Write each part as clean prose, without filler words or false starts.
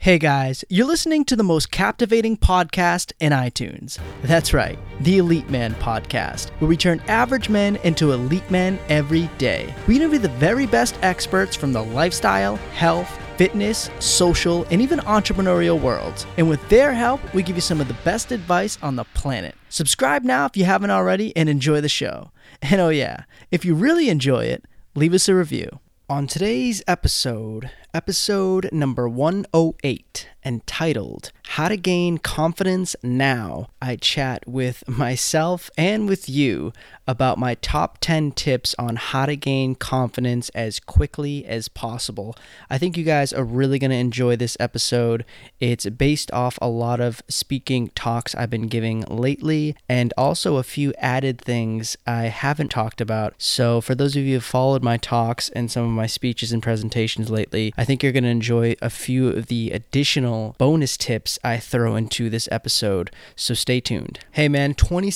Hey guys, you're listening to the most captivating podcast in iTunes. That's right, the Elite Man Podcast, where we turn average men into elite men every day. We interview the very best experts from the lifestyle, health, fitness, social, and even entrepreneurial worlds. And with their help, we give you some of the best advice on the planet. Subscribe now if you haven't already and enjoy the show. And oh yeah, if you really enjoy it, leave us a review. On today's episode number 108, entitled How to Gain Confidence Now, I chat with myself and with you about my top 10 tips on how to gain confidence as quickly as possible. I think you guys are really going to enjoy this episode. It's based off a lot of speaking talks I've been giving lately and also a few added things I haven't talked about. So for those of you who have followed my talks and some of my speeches and presentations lately, I think you're going to enjoy a few of the additional bonus tips I throw into this episode, so stay tuned. Hey man,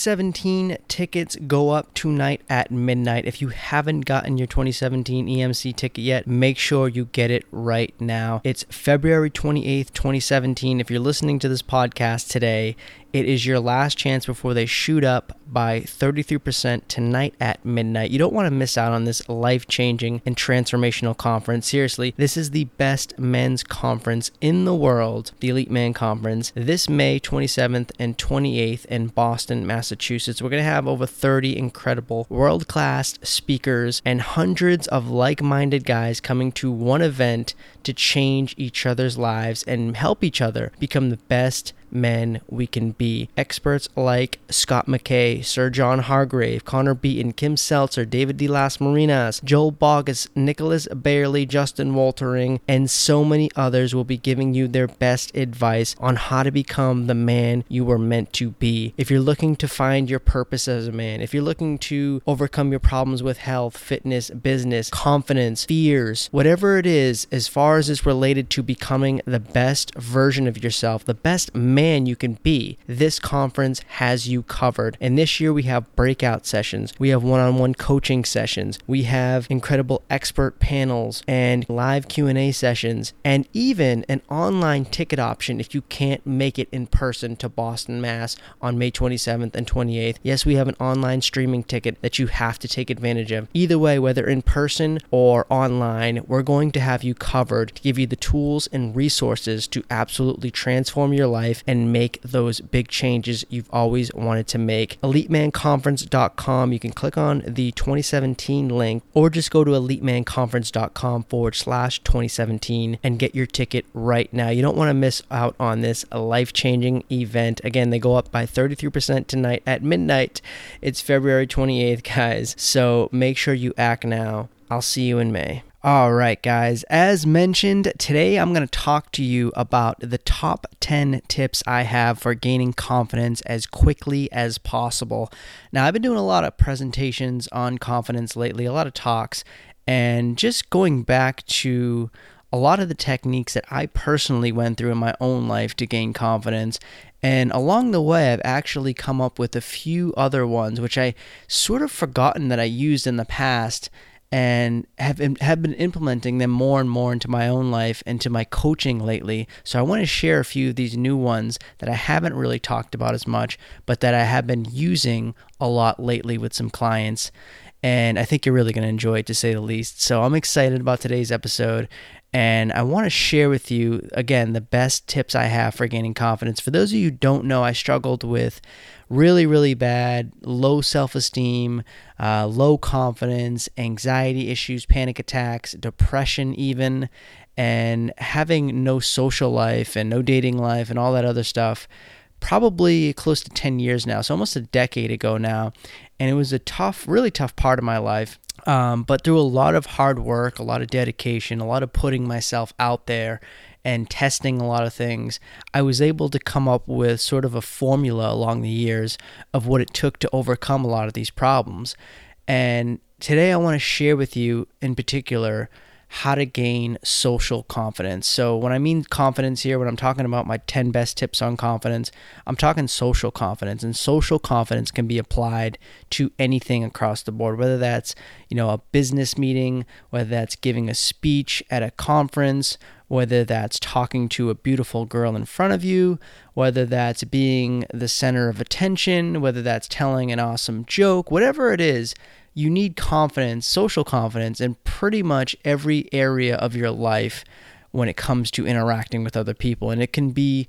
2017 tickets go up tonight at midnight. If you haven't gotten your 2017 EMC ticket yet, make sure you get it right now. It's February 28th, 2017. If you're listening to this podcast today, it is your last chance before they shoot up by 33% tonight at midnight. You don't want to miss out on this life-changing and transformational conference. Seriously, this is the best men's conference in the world, the Elite Man Conference, this May 27th and 28th in Boston, Massachusetts. We're going to have over 30 incredible world-class speakers and hundreds of like-minded guys coming to one event to change each other's lives and help each other become the best men we can be. Experts like Scott McKay, Sir John Hargrave, Connor Beaton, Kim Seltzer, David D. Las Marinas, Joel Bogus, Nicholas Bailey, Justin Waltering, and so many others will be giving you their best advice on how to become the man you were meant to be. If you're looking to find your purpose as a man, if you're looking to overcome your problems with health, fitness, business, confidence, fears, whatever it is, as far as it's related to becoming the best version of yourself, the best man you can be, this conference has you covered. And this year we have breakout sessions, we have one-on-one coaching sessions, we have incredible expert panels and live Q&A sessions, and even an online ticket option if you can't make it in person to Boston, Mass on May 27th and 28th. Yes, we have an online streaming ticket that you have to take advantage of. Either way, whether in person or online, we're going to have you covered to give you the tools and resources to absolutely transform your life and make those big changes you've always wanted to make. EliteManConference.com. You can click on the 2017 link or just go to EliteManConference.com/2017 and get your ticket right now. You don't want to miss out on this life-changing event. Again, they go up by 33% tonight at midnight. It's February 28th, guys. So make sure you act now. I'll see you in May. All right, guys, as mentioned, today I'm going to talk to you about the top 10 tips I have for gaining confidence as quickly as possible. Now, I've been doing a lot of presentations on confidence lately, a lot of talks, and just going back to a lot of the techniques that I personally went through in my own life to gain confidence. And along the way, I've actually come up with a few other ones, which I sort of forgotten that I used in the past, and have been implementing them more and more into my own life and to my coaching lately. So I want to share a few of these new ones that I haven't really talked about as much, but that I have been using a lot lately with some clients. And I think you're really going to enjoy it, to say the least. So I'm excited about today's episode. And I want to share with you, again, the best tips I have for gaining confidence. For those of you who don't know, I struggled with really, really bad, low self-esteem, low confidence, anxiety issues, panic attacks, depression even, and having no social life and no dating life and all that other stuff, probably close to 10 years now, so almost a decade ago now. And it was a tough, really tough part of my life. But through a lot of hard work, a lot of dedication, a lot of putting myself out there and testing a lot of things, I was able to come up with sort of a formula along the years of what it took to overcome a lot of these problems. And today I want to share with you in particular how to gain social confidence. So when I mean confidence here, when I'm talking about my 10 best tips on confidence, I'm talking social confidence. And social confidence can be applied to anything across the board, whether that's, a business meeting, whether that's giving a speech at a conference, whether that's talking to a beautiful girl in front of you, whether that's being the center of attention, whether that's telling an awesome joke, whatever it is, you need confidence, social confidence, in pretty much every area of your life when it comes to interacting with other people. And it can be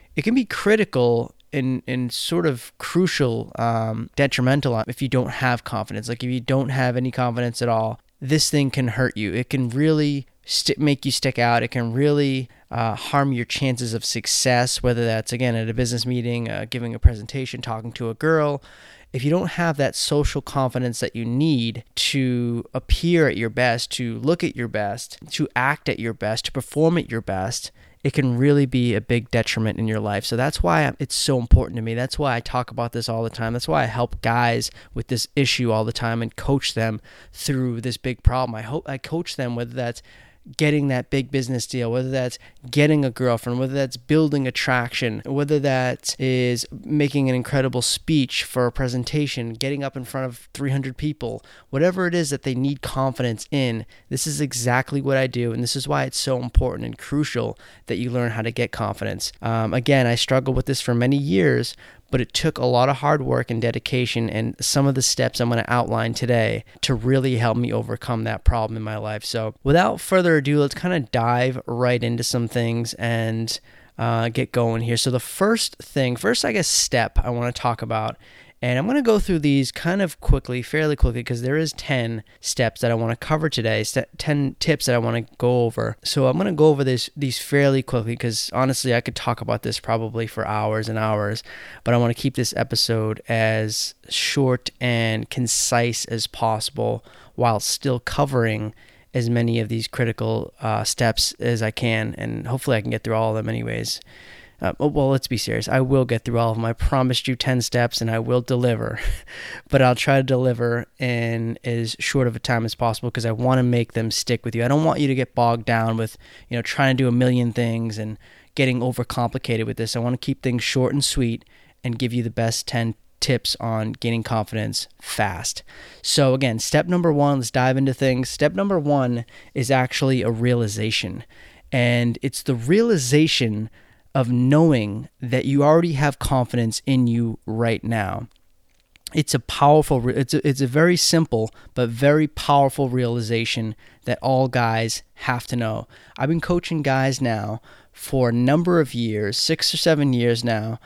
critical and sort of crucial, detrimental if you don't have confidence. Like if you don't have any confidence at all, this thing can hurt you. It can really make you stick out. It can really harm your chances of success, whether that's, again, at a business meeting, giving a presentation, talking to a girl. If you don't have that social confidence that you need to appear at your best, to look at your best, to act at your best, to perform at your best, it can really be a big detriment in your life. So that's why it's so important to me. That's why I talk about this all the time. That's why I help guys with this issue all the time and coach them through this big problem. I coach them, whether that's getting that big business deal, whether that's getting a girlfriend, whether that's building attraction, whether that is making an incredible speech for a presentation, getting up in front of 300 people, whatever it is that they need confidence in. This is exactly what I do, and this is why it's so important and crucial that you learn how to get confidence. Again, I struggled with this for many years, but it took a lot of hard work and dedication, and some of the steps I'm going to outline today to really help me overcome that problem in my life. So without further ado, let's kind of dive right into some things and get going here. So the first, I guess, step I want to talk about, and I'm going to go through these kind of fairly quickly, because there is 10 steps that I want to cover today, 10 tips that I want to go over. So I'm going to go over these fairly quickly, because honestly, I could talk about this probably for hours and hours, but I want to keep this episode as short and concise as possible while still covering as many of these critical steps as I can, and hopefully I can get through all of them anyways. Well, let's be serious. I will get through all of them. I promised you 10 steps, and I will deliver. But I'll try to deliver in as short of a time as possible, because I want to make them stick with you. I don't want you to get bogged down with, trying to do a million things and getting overcomplicated with this. I want to keep things short and sweet and give you the best 10 tips on gaining confidence fast. So again, step number 1, let's dive into things. Step number 1 is actually a realization. And it's the realization of knowing that you already have confidence in you right now. It's a very simple but very powerful realization that all guys have to know. I've been coaching guys now for a number of years, 6 or 7 years now,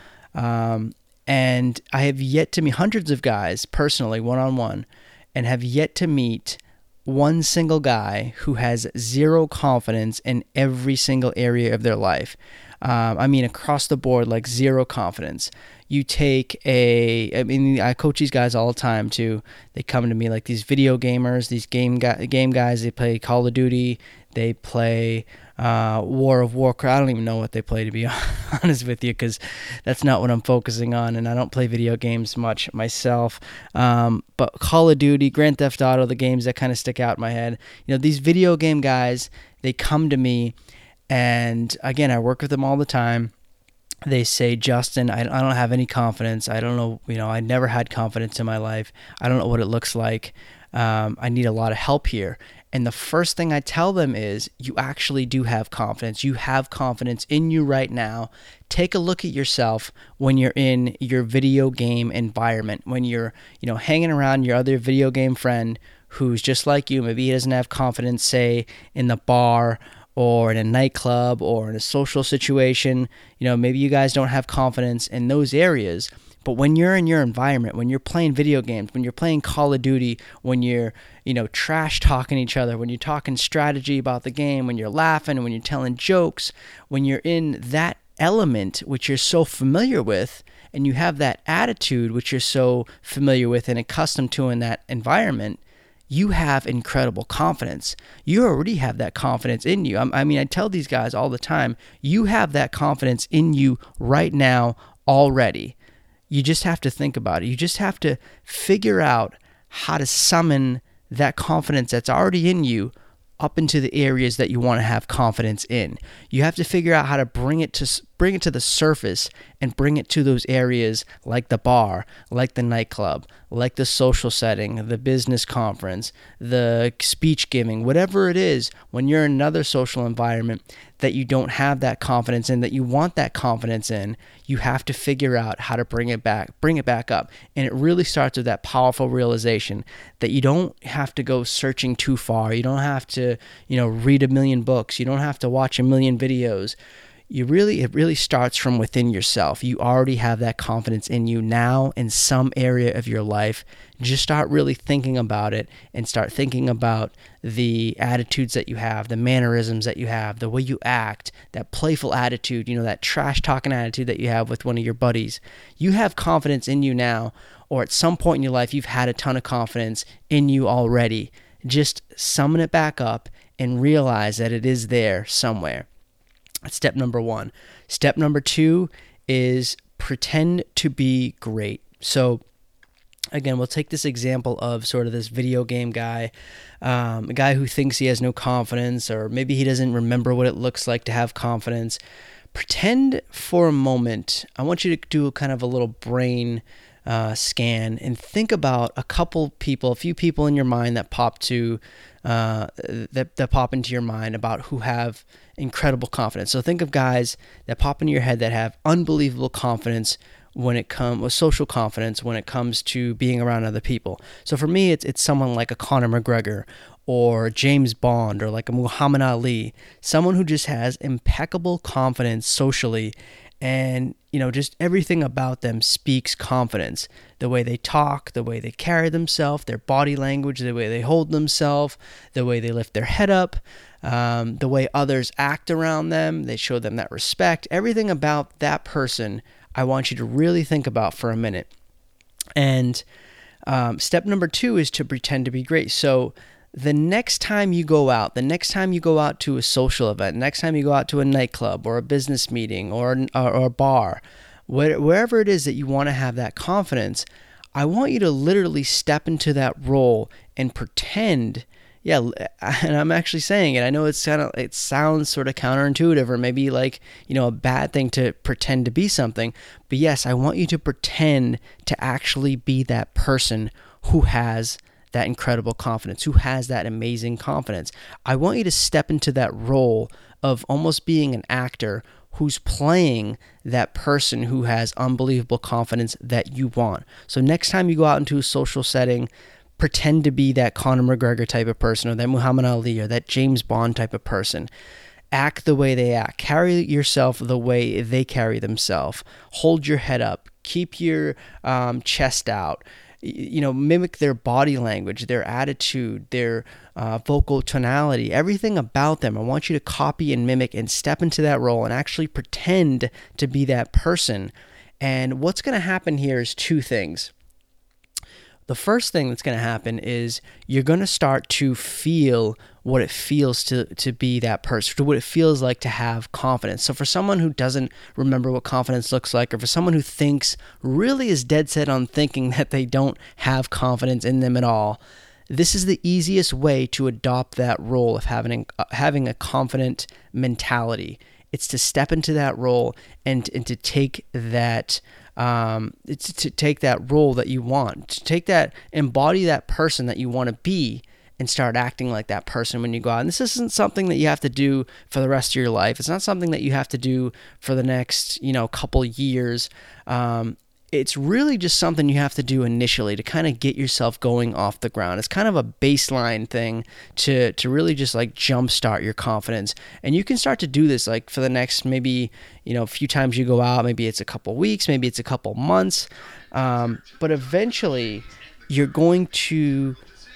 and I have yet to meet hundreds of guys personally, one-on-one, and have yet to meet one single guy who has zero confidence in every single area of their life. Across the board, like zero confidence. You take I coach these guys all the time too. They come to me like these video gamers, these game guys. They play Call of Duty. They play War of Warcraft. I don't even know what they play, to be honest with you, because that's not what I'm focusing on, and I don't play video games much myself. But Call of Duty, Grand Theft Auto, the games that kind of stick out in my head. These video game guys, they come to me, and again, I work with them all the time. They say, Justin, I don't have any confidence. I don't know, I never had confidence in my life. I don't know what it looks like. I need a lot of help here. And the first thing I tell them is, you actually do have confidence. You have confidence in you right now. Take a look at yourself when you're in your video game environment, when you're, hanging around your other video game friend who's just like you. Maybe he doesn't have confidence, say, in the bar or in a nightclub or in a social situation. Maybe you guys don't have confidence in those areas. But when you're in your environment, when you're playing video games, when you're playing Call of Duty, when you're, trash talking each other, when you're talking strategy about the game, when you're laughing, when you're telling jokes, when you're in that element which you're so familiar with, and you have that attitude which you're so familiar with and accustomed to in that environment, you have incredible confidence. You already have that confidence in you. I tell these guys all the time, you have that confidence in you right now already. You just have to think about it. You just have to figure out how to summon that confidence that's already in you up into the areas that you want to have confidence in. You have to figure out how to bring it bring it to the surface and bring it to those areas like the bar, like the nightclub, like the social setting, the business conference, the speech giving, whatever it is, when you're in another social environment that you don't have that confidence in, that you want that confidence in, you have to figure out how to bring it back up. And it really starts with that powerful realization that you don't have to go searching too far. You don't have to, read a million books. You don't have to watch a million videos. It really starts from within yourself. You already have that confidence in you now in some area of your life. Just start really thinking about it and start thinking about the attitudes that you have, the mannerisms that you have, the way you act, that playful attitude, that trash talking attitude that you have with one of your buddies. You have confidence in you now, or at some point in your life, you've had a ton of confidence in you already. Just summon it back up and realize that it is there somewhere. That's step number 1. Step number 2 is pretend to be great. So again, we'll take this example of sort of this video game guy, a guy who thinks he has no confidence, or maybe he doesn't remember what it looks like to have confidence. Pretend for a moment. I want you to do kind of a little brain scan and think about a few people in your mind that pop into your mind about who have incredible confidence. So think of guys that pop into your head that have unbelievable confidence social confidence when it comes to being around other people. So for me, it's someone like a Conor McGregor or James Bond or like a Muhammad Ali, someone who just has impeccable confidence socially. And, just everything about them speaks confidence. The way they talk, the way they carry themselves, their body language, the way they hold themselves, the way they lift their head up, the way others act around them, they show them that respect. Everything about that person, I want you to really think about for a minute. And step number 2 is to pretend to be great. So the next time you go out to a social event, next time you go out to a nightclub or a business meeting or a bar, wherever it is that you want to have that confidence, I want you to literally step into that role and pretend. Yeah, and I'm actually saying it. I know it sounds sort of counterintuitive or maybe like, a bad thing to pretend to be something. But yes, I want you to pretend to actually be that person who has that incredible confidence, who has that amazing confidence. I want you to step into that role of almost being an actor who's playing that person who has unbelievable confidence that you want. So next time you go out into a social setting, pretend to be that Conor McGregor type of person or that Muhammad Ali or that James Bond type of person. Act the way they act. Carry yourself the way they carry themselves. Hold your head up. Keep your chest out. Mimic their body language, their attitude, their vocal tonality, everything about them. I want you to copy and mimic and step into that role and actually pretend to be that person. And what's going to happen here is 2 things. The first thing that's going to happen is you're going to start to feel what it feels to be that person, to what it feels like to have confidence. So for someone who doesn't remember what confidence looks like, or for someone who really is dead set on thinking that they don't have confidence in them at all, this is the easiest way to adopt that role of having a confident mentality. It's to step into that role and to take that role that you want, to embody that person that you want to be and start acting like that person when you go out. And this isn't something that you have to do for the rest of your life. It's not something that you have to do for the next, couple years. It's really just something you have to do initially to kind of get yourself going off the ground. It's kind of a baseline thing to really just like jumpstart your confidence. And you can start to do this like for the next maybe, a few times you go out. Maybe it's a couple weeks, maybe it's a couple months. But eventually you're going to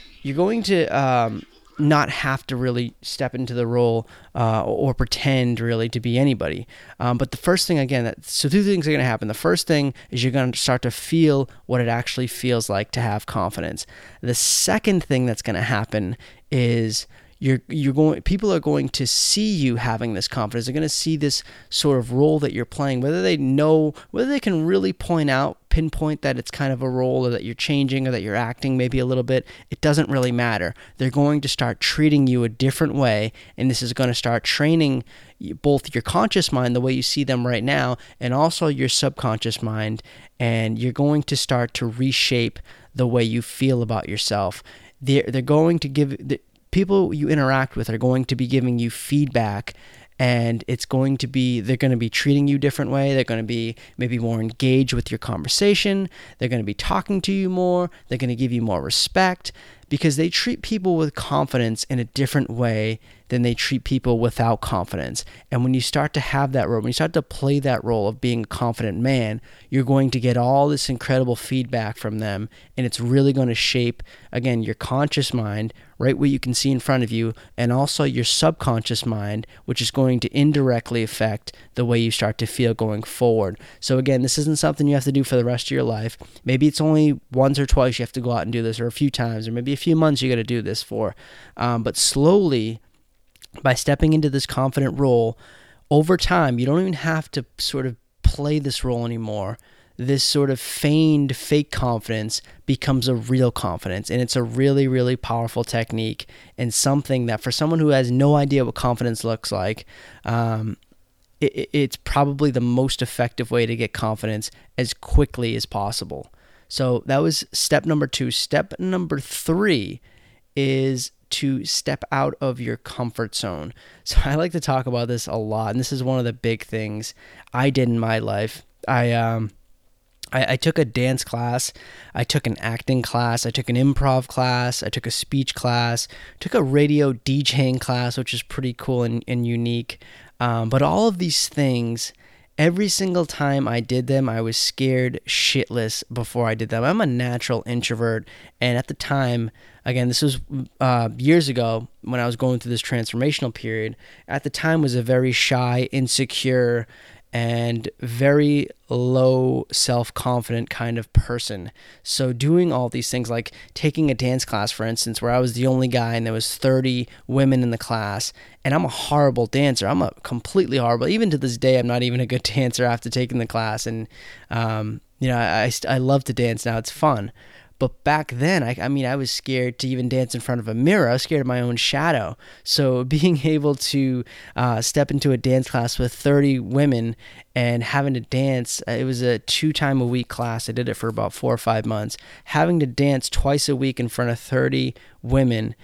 not have to really step into the role or pretend really to be anybody. But the first thing, again, so 2 things are going to happen. The first thing is you're going to start to feel what it actually feels like to have confidence. The second thing that's going to happen is people are going to see you having this confidence. They're going to see this sort of role that you're playing, whether they can really pinpoint that it's kind of a role, or that you're changing, or that you're acting maybe a little bit. It doesn't really matter. They're going to start treating you a different way, and this is going to start training both your conscious mind, the way you see them right now, and also your subconscious mind, and you're going to start to reshape the way you feel about yourself. They're going to give the people you interact with are going to be giving you feedback, and they're going to be treating you a different way. They're going to be maybe more engaged with your conversation. They're going to be talking to you more. They're going to give you more respect, because they treat people with confidence in a different way than they treat people without confidence. And when you start to have that role, when you start to play that role of being a confident man, you're going to get all this incredible feedback from them, and it's really going to shape, again, your conscious mind, right, what you can see in front of you, and also your subconscious mind, which is going to indirectly affect the way you start to feel going forward. So again, this isn't something you have to do for the rest of your life. Maybe it's only once or twice you have to go out and do this, or a few times, or maybe a few months you got to do this for. But slowly, by stepping into this confident role, over time, you don't even have to sort of play this role anymore. This sort of feigned fake confidence becomes a real confidence, and it's a really, really powerful technique, and something that for someone who has no idea what confidence looks like, it's probably the most effective way to get confidence as quickly as possible. So that was step number 2. Step number 3 is to step out of your comfort zone. So I like to talk about this a lot, and this is one of the big things I did in my life. I took a dance class, I took an acting class, I took an improv class, I took a speech class, took a radio DJing class, which is pretty cool and unique. But all of these things, every single time I did them, I was scared shitless before I did them. I'm a natural introvert, and at the time, again, this was years ago when I was going through this transformational period, at the time was a very shy, insecure, and very low self-confident kind of person. So doing all these things, like taking a dance class, for instance, where I was the only guy and there was 30 women in the class, and I'm a horrible dancer. I'm a completely horrible. Even to this day, I'm not even a good dancer after taking the class. And, I love to dance now. It's fun. But back then, I was scared to even dance in front of a mirror. I was scared of my own shadow. So being able to step into a dance class with 30 women and having to dance, it was a 2-time-a-week class. I did it for about 4 or 5 months. Having to dance twice a week in front of 30 women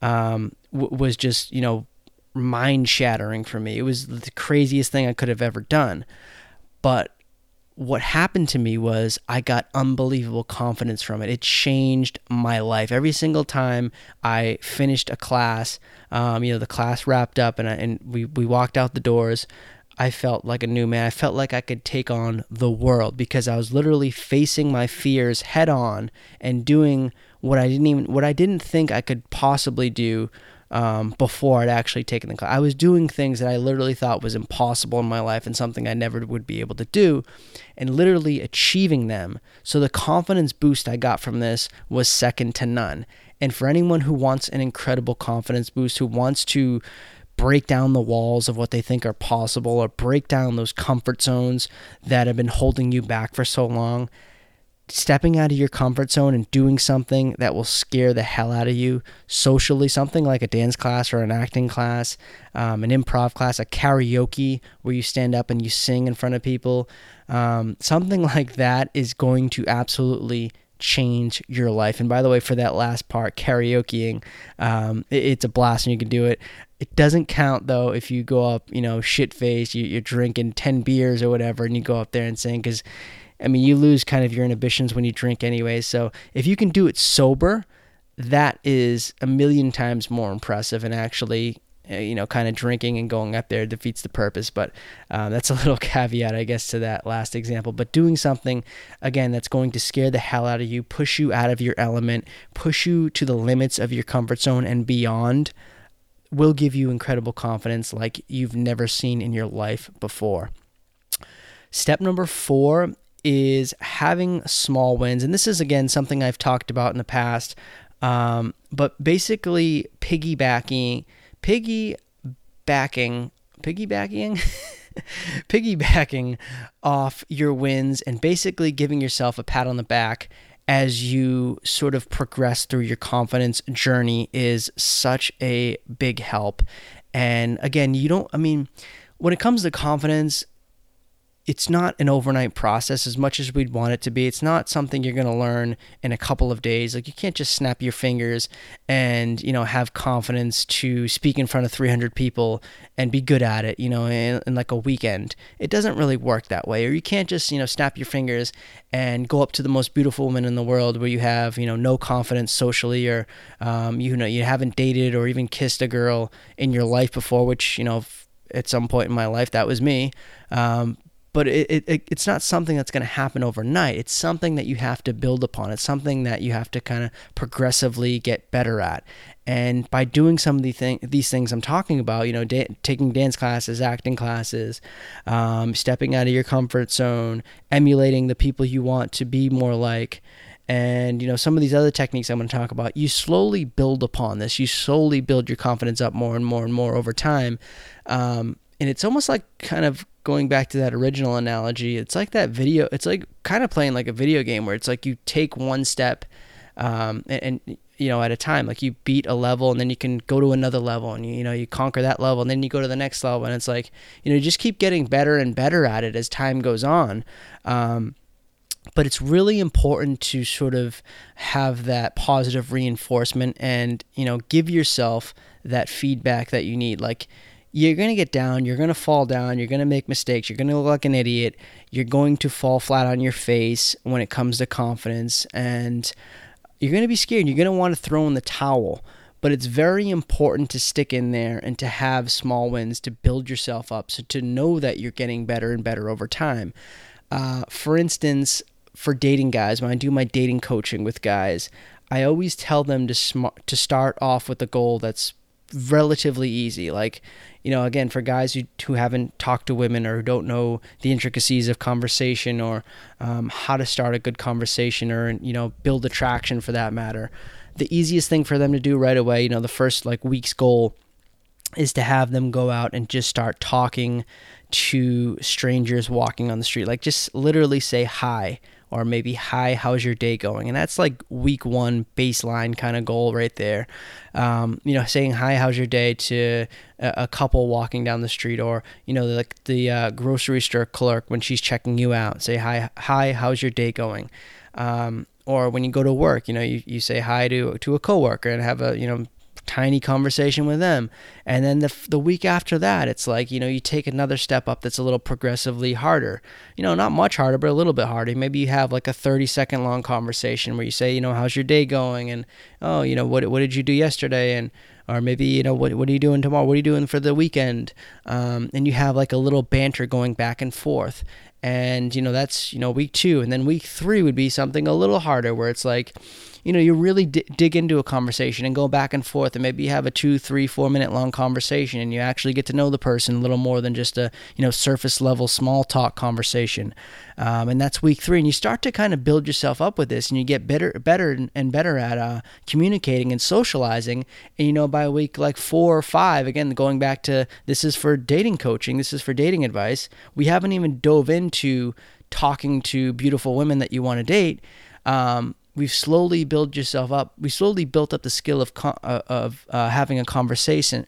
was just, mind-shattering for me. It was the craziest thing I could have ever done. But what happened to me was I got unbelievable confidence from it. It changed my life. Every single time I finished a class, the class wrapped up and we walked out the doors, I felt like a new man. I felt like I could take on the world, because I was literally facing my fears head on and doing what I didn't think I could possibly do before I'd actually taken the class. I was doing things that I literally thought was impossible in my life and something I never would be able to do, and literally achieving them. So the confidence boost I got from this was second to none. And for anyone who wants an incredible confidence boost, who wants to break down the walls of what they think are possible, or break down those comfort zones that have been holding you back for so long, stepping out of your comfort zone and doing something that will scare the hell out of you socially, something like a dance class or an acting class, an improv class, a karaoke where you stand up and you sing in front of people, something like that is going to absolutely change your life. And by the way, for that last part, karaokeing, it's a blast and you can do it. It doesn't count though if you go up, shit-faced, you're drinking 10 beers or whatever, and you go up there and sing, because you lose kind of your inhibitions when you drink anyway. So if you can do it sober, that is a million times more impressive, and actually, kind of drinking and going up there defeats the purpose. But that's a little caveat, I guess, to that last example. But doing something, again, that's going to scare the hell out of you, push you out of your element, push you to the limits of your comfort zone and beyond, will give you incredible confidence like you've never seen in your life before. Step number 4 is having small wins. And this is, again, something I've talked about in the past, but basically piggybacking piggybacking piggybacking off your wins and basically giving yourself a pat on the back as you sort of progress through your confidence journey is such a big help. And again, when it comes to confidence, it's not an overnight process as much as we'd want it to be. It's not something you're going to learn in a couple of days. Like, you can't just snap your fingers and, have confidence to speak in front of 300 people and be good at it, in like a weekend. It doesn't really work that way. Or you can't just, snap your fingers and go up to the most beautiful woman in the world where you have, no confidence socially, or, you haven't dated or even kissed a girl in your life before, which, at some point in my life, that was me. But it's not something that's going to happen overnight. It's something that you have to build upon. It's something that you have to kind of progressively get better at. And by doing some of these things I'm talking about, taking dance classes, acting classes, stepping out of your comfort zone, emulating the people you want to be more like, and some of these other techniques I'm going to talk about, you slowly build upon this. You slowly build your confidence up more and more and more over time. And it's almost like, kind of going back to that original analogy, it's like that video, it's like kind of playing like a video game where it's like you take one step and at a time. Like, you beat a level and then you can go to another level, and you conquer that level, and then you go to the next level, and it's like, you just keep getting better and better at it as time goes on. But it's really important to sort of have that positive reinforcement and, give yourself that feedback that you need. Like, you're going to get down, you're going to fall down, you're going to make mistakes, you're going to look like an idiot, you're going to fall flat on your face when it comes to confidence, and you're going to be scared, you're going to want to throw in the towel. But it's very important to stick in there and to have small wins to build yourself up, so to know that you're getting better and better over time. For instance, for dating guys, when I do my dating coaching with guys, I always tell them to start off with a goal that's relatively easy. Like, again, for guys who haven't talked to women or who don't know the intricacies of conversation, or how to start a good conversation, or build attraction for that matter, the easiest thing for them to do right away, the first week's goal, is to have them go out and just start talking to strangers walking on the street. Like, just literally say hi, or maybe, hi, how's your day going? And that's like week one baseline kind of goal right there. Saying hi, how's your day to a couple walking down the street, or, like the grocery store clerk when she's checking you out, say hi, how's your day going? Or when you go to work, you say hi to a coworker and have a, tiny conversation with them. And then the week after that, it's like, you take another step up that's a little progressively harder, not much harder, but a little bit harder. Maybe you have like a 30-second long conversation where you say, how's your day going? And, oh, what did you do yesterday? And, or maybe, what are you doing tomorrow? What are you doing for the weekend? And you have like a little banter going back and forth. And, that's, week 2. And then week 3 would be something a little harder, where it's like, you really dig into a conversation and go back and forth, and maybe you have a 2, 3, 4 minute long conversation, and you actually get to know the person a little more than just a, surface level small talk conversation. And that's week 3. And you start to kind of build yourself up with this, and you get better and better at communicating and socializing. And, by week 4 or 5, again, going back to, this is for dating coaching, this is for dating advice, we haven't even dove into talking to beautiful women that you want to date. We've slowly built yourself up. We slowly built up the skill of having a conversation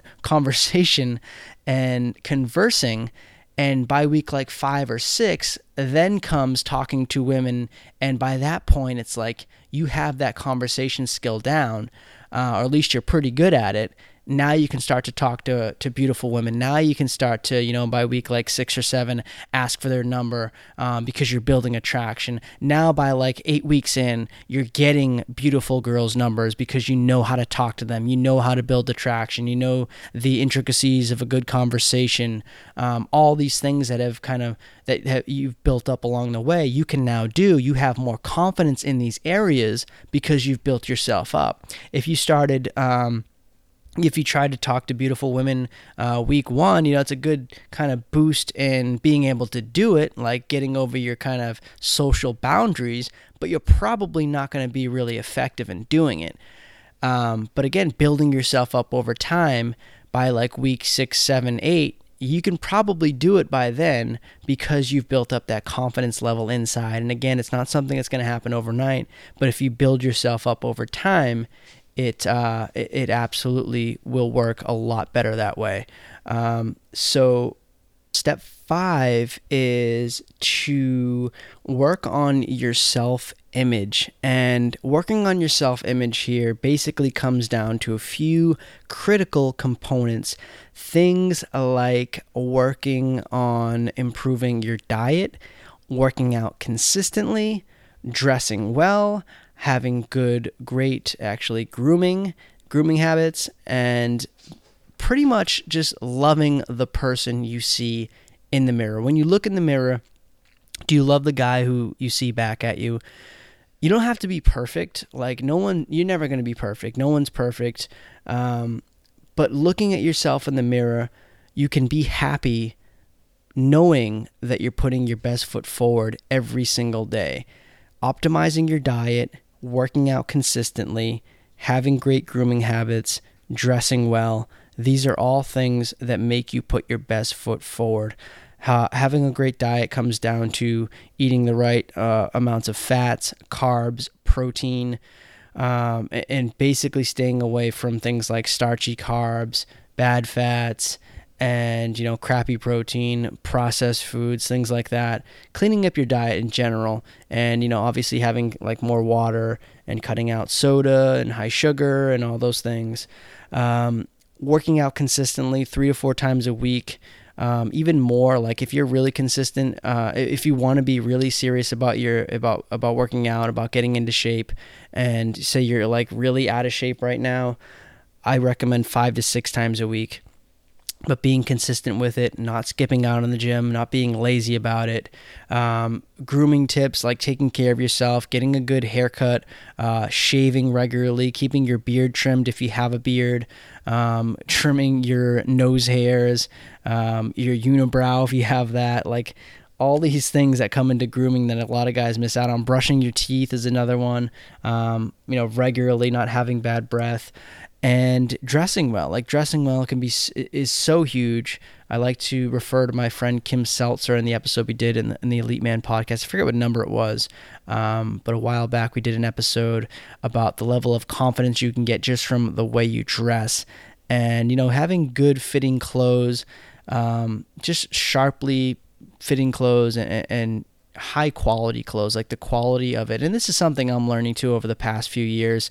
and conversing. And by week 5 or 6, then comes talking to women. And by that point, it's like you have that conversation skill down, or at least you're pretty good at it. Now you can start to talk to beautiful women. Now you can start to, by week 6 or 7, ask for their number because you're building attraction. Now by 8 weeks in, you're getting beautiful girls' numbers because you know how to talk to them. You know how to build attraction. You know the intricacies of a good conversation. All these things that that you've built up along the way, you can now do. You have more confidence in these areas because you've built yourself up. If you tried to talk to beautiful women week 1, it's a good kind of boost in being able to do it, like getting over your kind of social boundaries, but you're probably not going to be really effective in doing it. But again, building yourself up over time by like week 6, 7, 8, you can probably do it by then because you've built up that confidence level inside. And again, it's not something that's going to happen overnight, but if you build yourself up over time, it absolutely will work a lot better that way. So step 5 is to work on your self-image. And working on your self-image here basically comes down to a few critical components. Things like working on improving your diet, working out consistently, dressing well, having great grooming habits, and pretty much just loving the person you see in the mirror. When you look in the mirror, do you love the guy who you see back at you? You don't have to be perfect. Like you're never going to be perfect. No one's perfect. But looking at yourself in the mirror, you can be happy knowing that you're putting your best foot forward every single day. Optimizing your diet, working out consistently, having great grooming habits, dressing well. These are all things that make you put your best foot forward. Having a great diet comes down to eating the right amounts of fats, carbs, protein, and basically staying away from things like starchy carbs, bad fats, and crappy protein, processed foods, things like that. Cleaning up your diet in general, and obviously having like more water and cutting out soda and high sugar and all those things. Working out consistently 3 to 4 times a week, even more. Like if you're really consistent, if you want to be really serious about about working out, about getting into shape, and say you're like really out of shape right now, I recommend 5 to 6 times a week. But being consistent with it, not skipping out on the gym, not being lazy about it. Grooming tips like taking care of yourself, getting a good haircut, shaving regularly, keeping your beard trimmed if you have a beard, trimming your nose hairs, your unibrow if you have that. Like all these things that come into grooming that a lot of guys miss out on. Brushing your teeth is another one. Regularly, not having bad breath. And dressing well. Like dressing well is so huge. I like to refer to my friend Kim Seltzer in the episode we did in the Elite Man podcast. I forget what number it was, but a while back we did an episode about the level of confidence you can get just from the way you dress. And, having good fitting clothes, just sharply fitting clothes and high quality clothes, like the quality of it. And this is something I'm learning too over the past few years.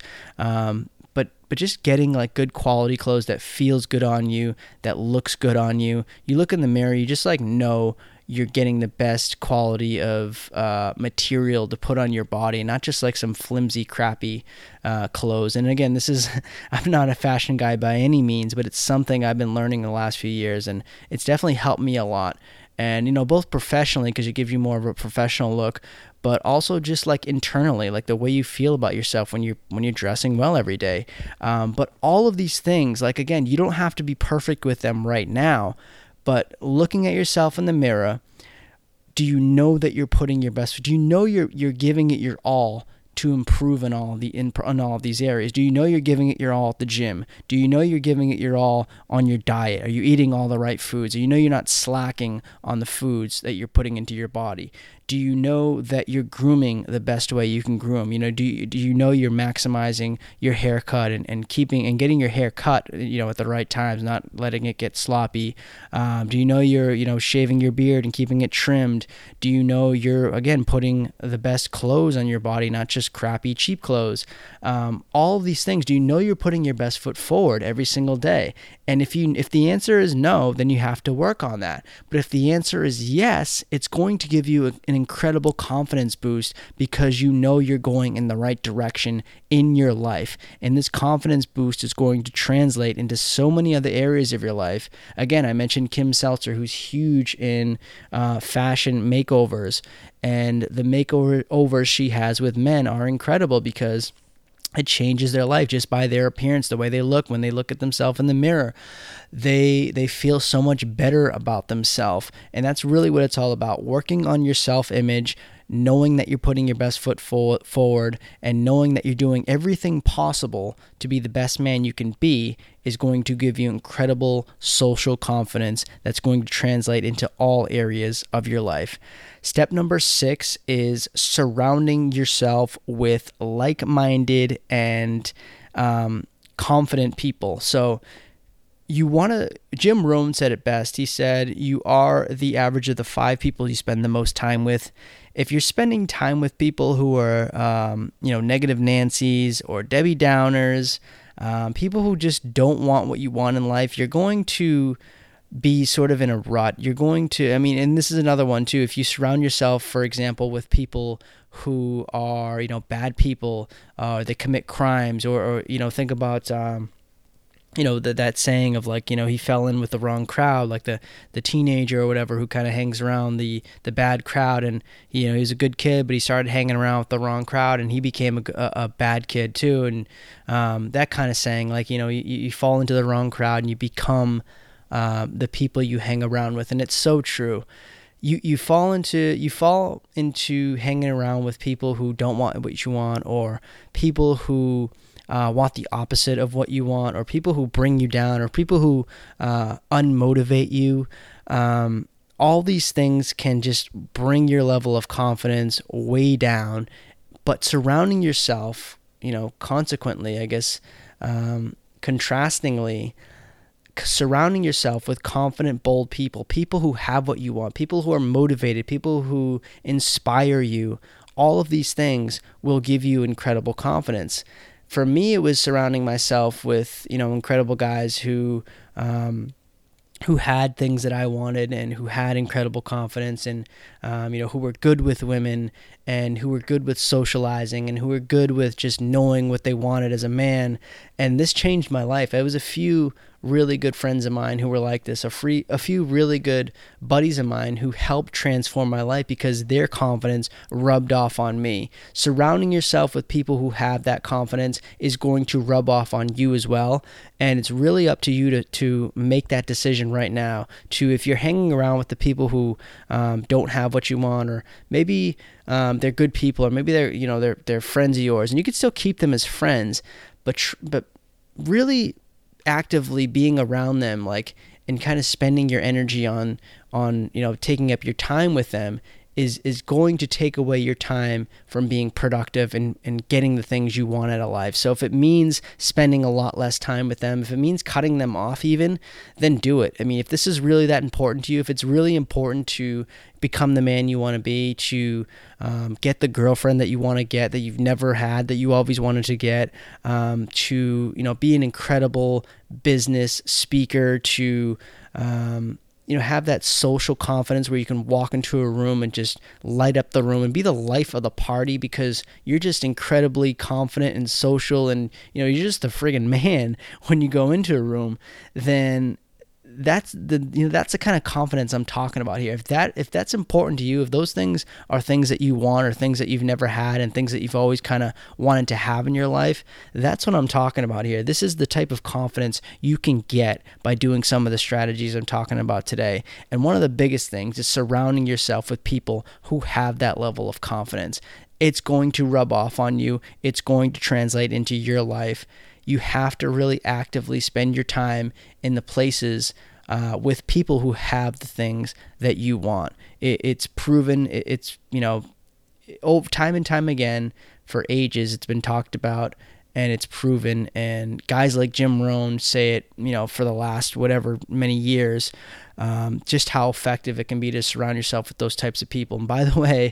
But just getting like good quality clothes that feels good on you, that looks good on you. You look in the mirror, you just like know you're getting the best quality of material to put on your body, not just like some flimsy, crappy clothes. And again, I'm not a fashion guy by any means, but it's something I've been learning in the last few years, and it's definitely helped me a lot. And, both professionally, because it gives you more of a professional look, but also just like internally, like the way you feel about yourself when you're dressing well every day. But all of these things, like, again, you don't have to be perfect with them right now, but looking at yourself in the mirror, do you know that you're putting your best? Do you know you're giving it your all to improve in all of these areas? Do you know you're giving it your all at the gym? Do you know you're giving it your all on your diet? Are you eating all the right foods? Do you know you're not slacking on the foods that you're putting into your body? Do you know that you're grooming the best way you can groom? Do you know you're maximizing your haircut and keeping and getting your hair cut, at the right times, not letting it get sloppy? Do you know you're, shaving your beard and keeping it trimmed? Do you know you're, again, putting the best clothes on your body, not just crappy, cheap clothes? All of these things, do you know you're putting your best foot forward every single day? And if the answer is no, then you have to work on that. But if the answer is yes, it's going to give you an incredible confidence boost because you know you're going in the right direction in your life. And this confidence boost is going to translate into so many other areas of your life. Again, I mentioned Kim Seltzer, who's huge in fashion makeovers. And the makeovers she has with men are incredible because it changes their life just by their appearance, the way they look when they look at themselves in the mirror. They feel so much better about themselves. And that's really what it's all about, working on your self-image, knowing that you're putting your best foot forward and knowing that you're doing everything possible to be the best man you can be is going to give you incredible social confidence that's going to translate into all areas of your life. Step number 6 is surrounding yourself with like-minded and confident people. So Jim Rohn said it best. He said, you are the average of the 5 people you spend the most time with. If you're spending time with people who are, negative Nancys or Debbie Downers, people who just don't want what you want in life, you're going to be sort of in a rut. You're going to, and this is another one too. If you surround yourself, for example, with people who are, bad people, they commit crimes, or think about, that saying of he fell in with the wrong crowd, like the teenager or whatever who kind of hangs around the bad crowd, and he was a good kid, but he started hanging around with the wrong crowd and he became a bad kid too. And that kind of saying, you fall into the wrong crowd and you become the people you hang around with. And it's so true. You fall into hanging around with people who don't want what you want, or people who want the opposite of what you want, or people who bring you down, or people who unmotivate you. All these things can just bring your level of confidence way down. But surrounding yourself, consequently, I guess, contrastingly, surrounding yourself with confident, bold people who have what you want, people who are motivated, people who inspire you, all of these things will give you incredible confidence. For me, it was surrounding myself with, incredible guys who had things that I wanted and who had incredible confidence, and, who were good with women and who were good with socializing and who were good with just knowing what they wanted as a man. And this changed my life. It was a few really good friends of mine who were like this, a few really good buddies of mine who helped transform my life because their confidence rubbed off on me. Surrounding yourself with people who have that confidence is going to rub off on you as well. And it's really up to you to make that decision right now. If you're hanging around with the people who don't have what you want, or maybe they're good people, or maybe they're friends of yours, and you can still keep them as friends, but really actively being around them, and kind of spending your energy on taking up your time with them is going to take away your time from being productive and getting the things you want out of life. So if it means spending a lot less time with them, if it means cutting them off even, then do it. If this is really that important to you, if it's really important to become the man you want to be, to get the girlfriend that you want to get, that you've never had, that you always wanted to get, to be an incredible business speaker, to have that social confidence where you can walk into a room and just light up the room and be the life of the party because you're just incredibly confident and social, and you're just a friggin' man when you go into a room, then that's the kind of confidence I'm talking about here. If that's important to you, if those things are things that you want, or things that you've never had, and things that you've always kind of wanted to have in your life, that's what I'm talking about here. This is the type of confidence you can get by doing some of the strategies I'm talking about today. And one of the biggest things is surrounding yourself with people who have that level of confidence. It's going to rub off on you. It's going to translate into your life. You have to really actively spend your time in the places with people who have the things that you want. It's proven. It's time and time again for ages. It's been talked about and it's proven. And guys like Jim Rohn say it, for the last whatever many years, just how effective it can be to surround yourself with those types of people. And by the way,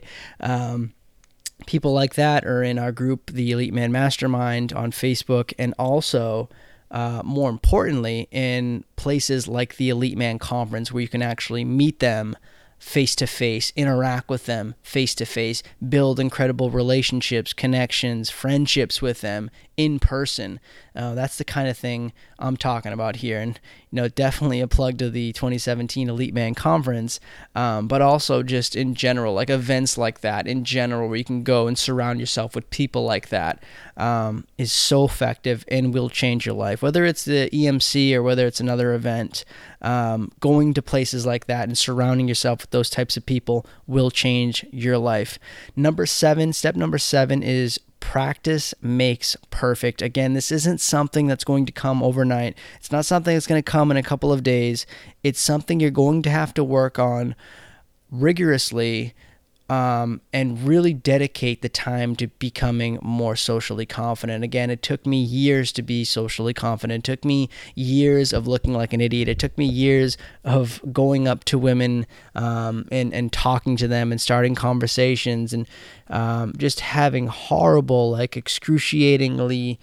people like that are in our group, the Elite Man Mastermind on Facebook, and also, more importantly, in places like the Elite Man Conference, where you can actually meet them face-to-face, interact with them face-to-face, build incredible relationships, connections, friendships with them in person. That's the kind of thing I'm talking about here. And, definitely a plug to the 2017 Elite Man Conference, but also just in general, like events like that in general, where you can go and surround yourself with people like that, is so effective and will change your life. Whether it's the EMC or whether it's another event, going to places like that and surrounding yourself with those types of people will change your life. Step number 7 is practice makes perfect. Again, this isn't something that's going to come overnight. It's not something that's going to come in a couple of days. It's something you're going to have to work on rigorously, and really dedicate the time to becoming more socially confident. Again, it took me years to be socially confident. It took me years of looking like an idiot. It took me years of going up to women and talking to them and starting conversations, and just having horrible, like excruciatingly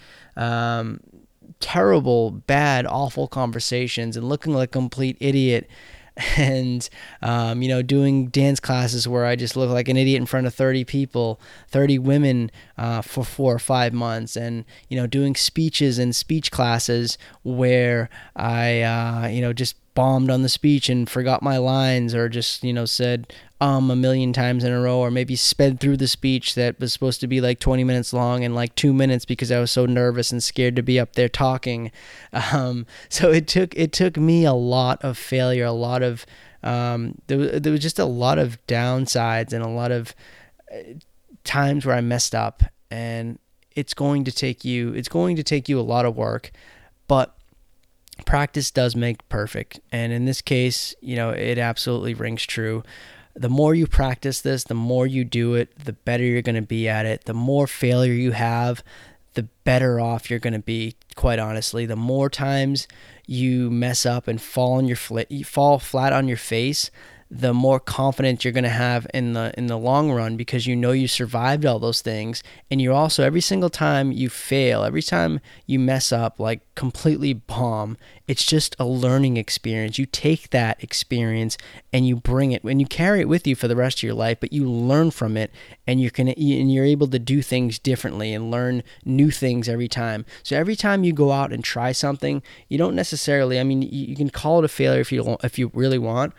terrible, bad, awful conversations and looking like a complete idiot. And, doing dance classes where I just look like an idiot in front of 30 people, 30 women, for 4 or 5 months, and, doing speeches and speech classes where I, just bombed on the speech and forgot my lines, or just, said, a million times in a row, or maybe sped through the speech that was supposed to be like 20 minutes long in like 2 minutes because I was so nervous and scared to be up there talking. So it took me a lot of failure, a lot of, there was just a lot of downsides and a lot of times where I messed up, and it's going to take you a lot of work, but practice does make perfect. And in this case, it absolutely rings true. The more you practice this, the more you do it, the better you're going to be at it. The more failure you have, the better off you're going to be, quite honestly. The more times you mess up and fall flat on your face, the more confidence you're going to have in the long run, because you survived all those things. And you're also, every single time you fail, every time you mess up, like completely bomb, it's just a learning experience. You take that experience and you bring it and you carry it with you for the rest of your life, but you learn from it, and you're able to do things differently and learn new things every time. So every time you go out and try something, you don't necessarily, you can call it a failure if you really want.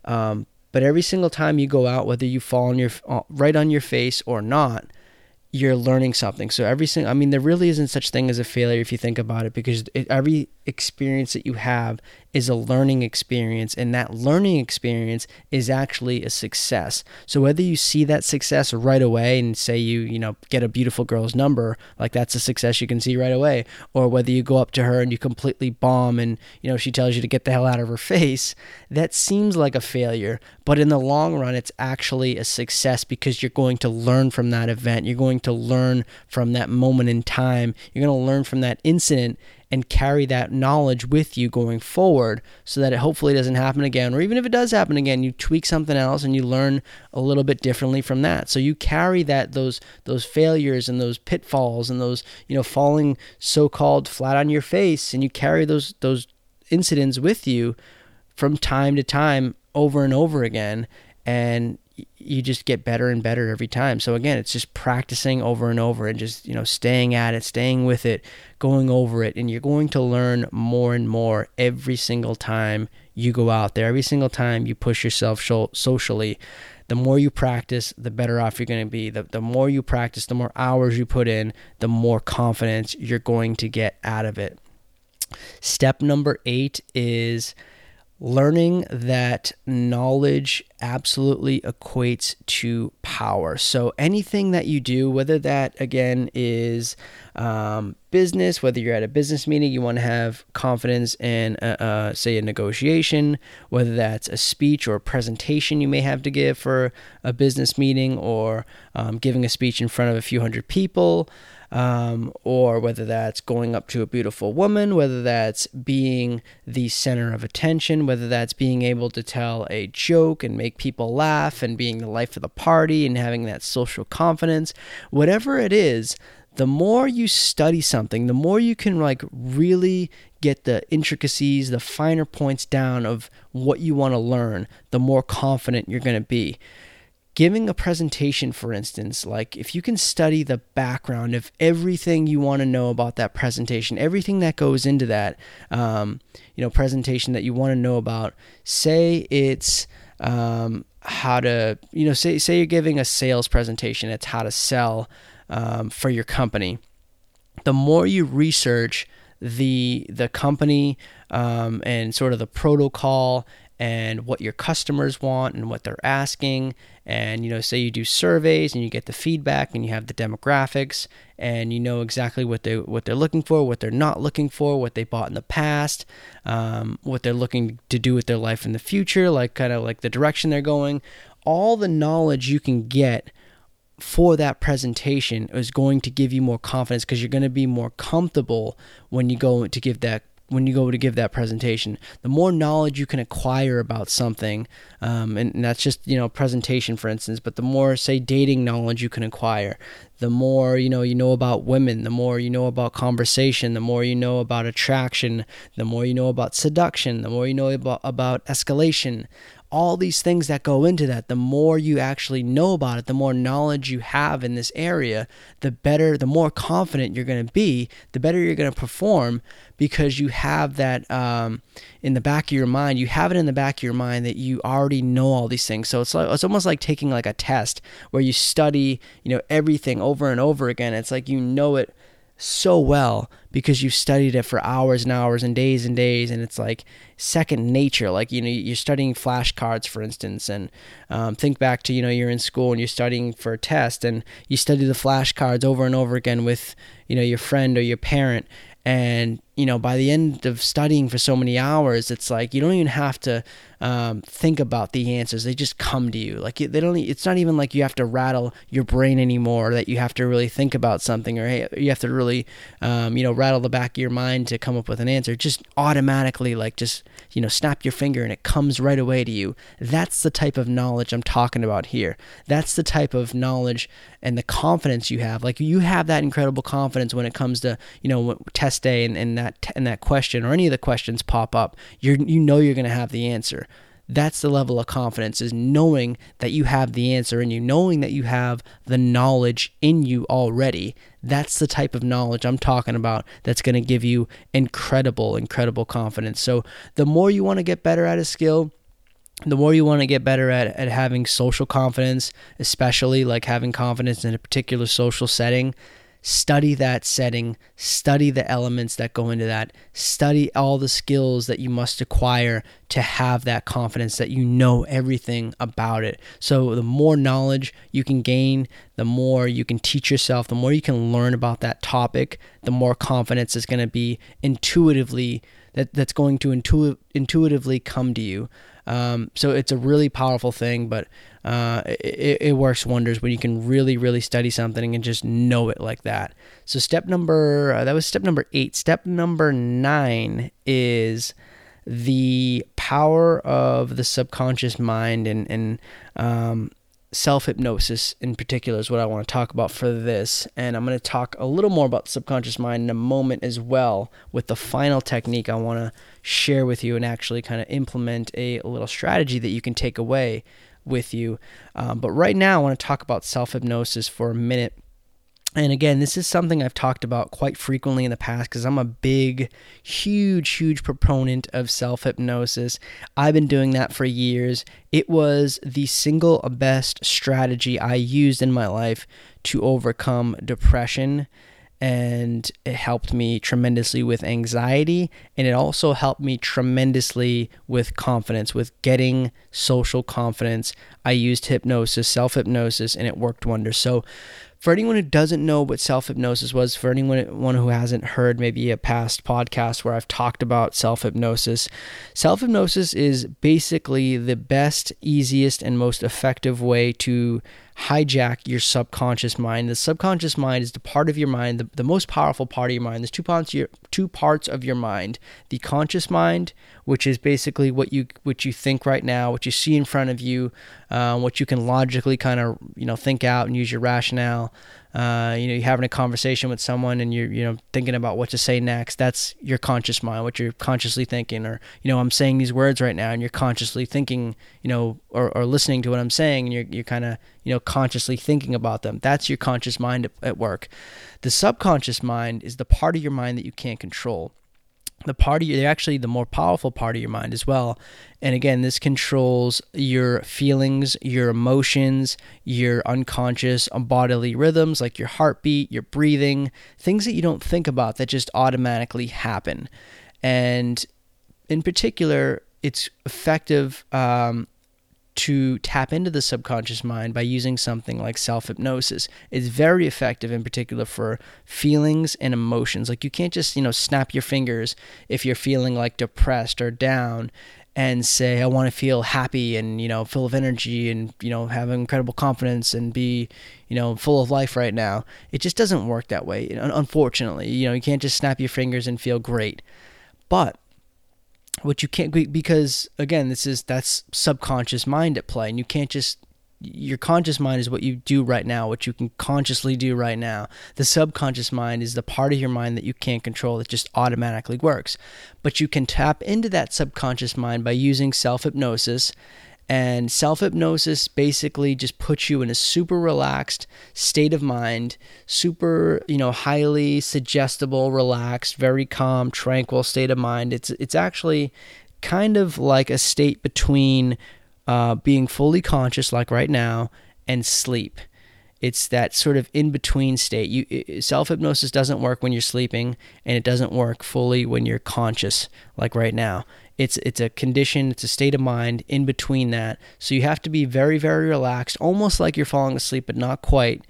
But every single time you go out, whether you fall right on your face or not, you're learning something. So there really isn't such thing as a failure if you think about it, because every experience that you have is a learning experience, and that learning experience is actually a success. So whether you see that success right away and say you get a beautiful girl's number, like that's a success you can see right away, or whether you go up to her and you completely bomb and she tells you to get the hell out of her face, that seems like a failure, but in the long run it's actually a success, because you're going to learn from that event. You're going to learn from that moment in time. You're going to learn from that incident and carry that knowledge with you going forward, so that it hopefully doesn't happen again. Or even if it does happen again, you tweak something else and you learn a little bit differently from that. So you carry those failures and those pitfalls and those falling so-called flat on your face, and you carry those incidents with you from time to time, over and over again, and you just get better and better every time. So again, it's just practicing over and over, and just staying at it, staying with it, going over it, and you're going to learn more and more every single time you go out there, every single time you push yourself socially. The more you practice, the better off you're going to be. The more you practice, the more hours you put in, the more confidence you're going to get out of it. Step number 8 is learning that knowledge absolutely equates to power. So anything that you do, whether that again is business, whether you're at a business meeting, you want to have confidence in, say, a negotiation, whether that's a speech or a presentation you may have to give for a business meeting, or giving a speech in front of a few hundred people, or whether that's going up to a beautiful woman, whether that's being the center of attention, whether that's being able to tell a joke and make people laugh and being the life of the party and having that social confidence. Whatever it is, the more you study something, the more you can really get the intricacies, the finer points down of what you want to learn, the more confident you're going to be. giving a presentation, for instance, like if you can study the background of everything you want to know about that presentation, everything that goes into that, presentation that you want to know about, say it's how to, say you're giving a sales presentation, it's how to sell for your company. The more you research the company and sort of the protocol and what your customers want and what they're asking, and say you do surveys and you get the feedback and you have the demographics and you know exactly what they're looking for, what they're not looking for, what they bought in the past, what they're looking to do with their life in the future, like kind of like the direction they're going. All the knowledge you can get for that presentation is going to give you more confidence, because you're going to be more comfortable when you go to give that presentation. The more knowledge you can acquire about something, and that's just, presentation, for instance, but the more, say, dating knowledge you can acquire, the more, you know about women, the more you know about conversation, the more you know about attraction, the more you know about seduction, the more you know about escalation. All these things that go into that, the more you actually know about it, the more knowledge you have in this area, the better, the more confident you're going to be, the better you're going to perform, because you have that in the back of your mind. You have it in the back of your mind that you already know all these things. So it's almost like taking like a test where you study, everything over and over again. It's like you know it so well because you've studied it for hours and hours and days, and it's like second nature. Like, you're studying flashcards, for instance, and think back to, you're in school and you're studying for a test and you study the flashcards over and over again with, your friend or your parent. And, by the end of studying for so many hours, it's like you don't even have to think about the answers. They just come to you. Like it's not even like you have to rattle your brain anymore, that you have to really think about something, or hey, you have to really, rattle the back of your mind to come up with an answer. Just automatically, like just, snap your finger and it comes right away to you. That's the type of knowledge I'm talking about here. That's the type of knowledge and the confidence you have. Like you have that incredible confidence when it comes to, test day and that question, or any of the questions pop up, you're going to have the answer. That's the level of confidence, is knowing that you have the answer and knowing that you have the knowledge in you already. That's the type of knowledge I'm talking about that's going to give you incredible confidence. So the more you want to get better at a skill, the more you want to get better at having social confidence, especially like having confidence in a particular social setting, study that setting, study the elements that go into that, study all the skills that you must acquire to have that confidence that you know everything about it. So the more knowledge you can gain, the more you can teach yourself, the more you can learn about that topic, the more confidence is going to be that's going to intuitively come to you. So it's a really powerful thing, but it works wonders when you can really study something and just know it like that. So that was step number 8. Step number 9 is the power of the subconscious mind, and self-hypnosis in particular is what I want to talk about for this. And I'm going to talk a little more about the subconscious mind in a moment as well, with the final technique I want to share with you and actually kind of implement a little strategy that you can take away with you. But right now I want to talk about self-hypnosis for a minute. And again, this is something I've talked about quite frequently in the past, because I'm a big, huge proponent of self-hypnosis. I've been doing that for years. It was the single best strategy I used in my life to overcome depression, and it helped me tremendously with anxiety, and it also helped me tremendously with confidence, with getting social confidence. I used hypnosis, self-hypnosis, and it worked wonders. So for anyone who doesn't know what self-hypnosis was, for anyone who hasn't heard maybe a past podcast where I've talked about self-hypnosis is basically the best, easiest, and most effective way to hijack your subconscious mind. The subconscious mind is the part of your mind, the most powerful part of your mind. There's two parts of your mind. The conscious mind, which is basically what you think right now, what you see in front of you, what you can logically kind of think out and use your rationale you're having a conversation with someone and you're thinking about what to say next. That's your conscious mind, what you're consciously thinking. Or, I'm saying these words right now and you're consciously thinking, or listening to what I'm saying, and you're kind of, consciously thinking about them. That's your conscious mind at work. The subconscious mind is the part of your mind that you can't control. They're actually the more powerful part of your mind as well. And again, this controls your feelings, your emotions, your unconscious bodily rhythms, like your heartbeat, your breathing, things that you don't think about that just automatically happen. And in particular, it's effective to tap into the subconscious mind by using something like self-hypnosis. It's very effective in particular for feelings and emotions. Like you can't just, snap your fingers if you're feeling like depressed or down and say, I want to feel happy and, full of energy and, have incredible confidence and be, full of life right now. It just doesn't work that way. Unfortunately, you can't just snap your fingers and feel great. But what you can't, because again, that's subconscious mind at play, and you can't just, your conscious mind is what you do right now, what you can consciously do right now. The subconscious mind is the part of your mind that you can't control, that just automatically works. But you can tap into that subconscious mind by using self-hypnosis. And self-hypnosis basically just puts you in a super relaxed state of mind, super, highly suggestible, relaxed, very calm, tranquil state of mind. It's actually kind of like a state between being fully conscious, like right now, and sleep. It's that sort of in-between state. Self-hypnosis doesn't work when you're sleeping, and it doesn't work fully when you're conscious, like right now. It's a condition, it's a state of mind in between that. So you have to be very, very relaxed, almost like you're falling asleep, but not quite.